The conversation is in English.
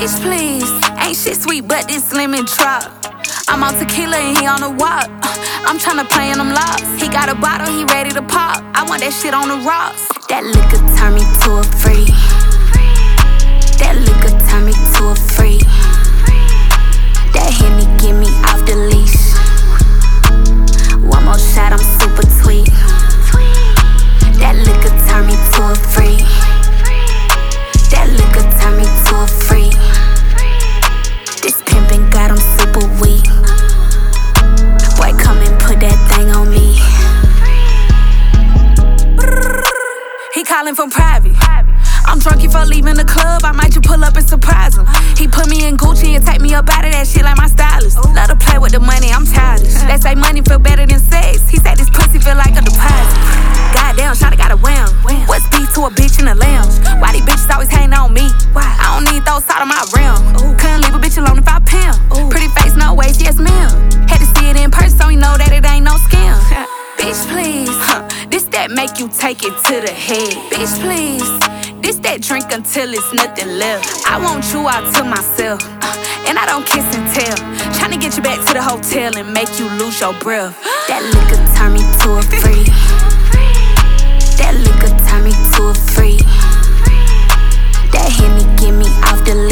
Bitch, please. Ain't shit sweet but this lemon drop. I'm on tequila and he on the walk. I'm tryna play in them locks. He got a bottle, he ready to pop. I want that shit on the rocks. That liquor turn me to a freak. That liquor turn me to a freak. That Henny get me off the leash. One more shot, I'm super tweet. That liquor turn me to a freak. That liquor turn me to a freak. This pimpin' got him super weak. Boy, come and put that thing on me. He callin' from private. I'm drunk for leaving the club, I might just pull up and surprise him. He put me in Gucci and take me up out of that shit like my stylist. Let her play with the money, I'm childish. They say money feel better than sex. He said this pussy feel like a deposit. Goddamn, shawty got a wham. What's beef to a bitch in the lounge? Why these bitches always hating on me? I don't need those side of my realm. Couldn't leave a bitch alone if I pimp. Pretty face, no waist, yes ma'am. Had to see it in person so you know that it ain't no scam. Bitch, please. This that make you take it to the head. Bitch, please. This that drink until it's nothing left. I want you out to myself, and I don't kiss and tell. Tryna get you back to the hotel and make you lose your breath. That liquor turn me to a freak. That liquor turn me to a freak. That Henny get me off the